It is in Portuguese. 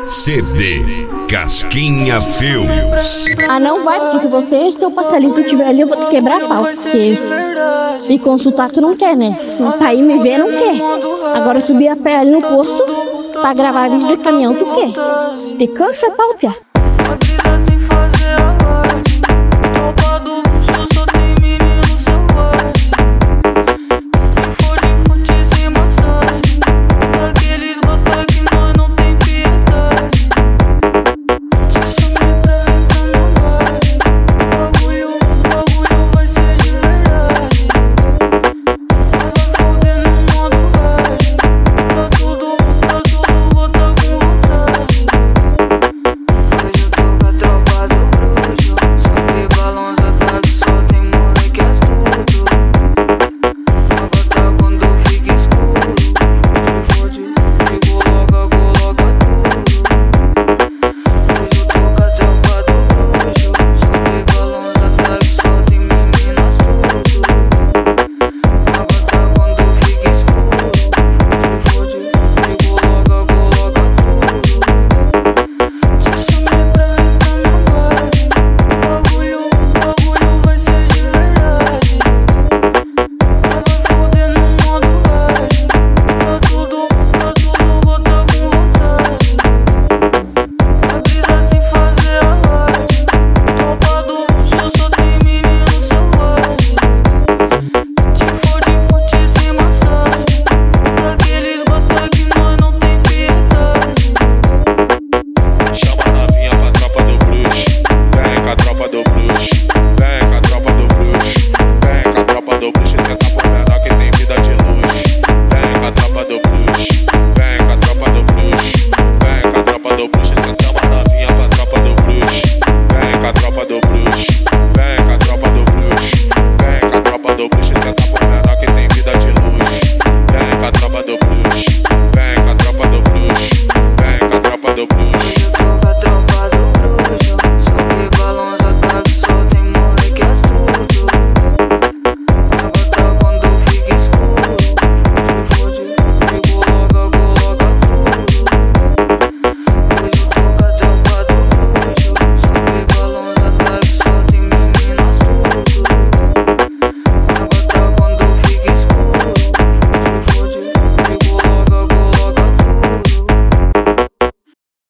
CD Casquinha Filmes. Ah, não vai, porque se você e seu parcelito estiver ali, eu vou te quebrar a pau. Porque me consultar tu não quer, né? Pra ir me ver não quer. Agora subir a pé ali no posto pra gravar vídeo de caminhão tu quer. Te cansa, pau, piá. Tropa do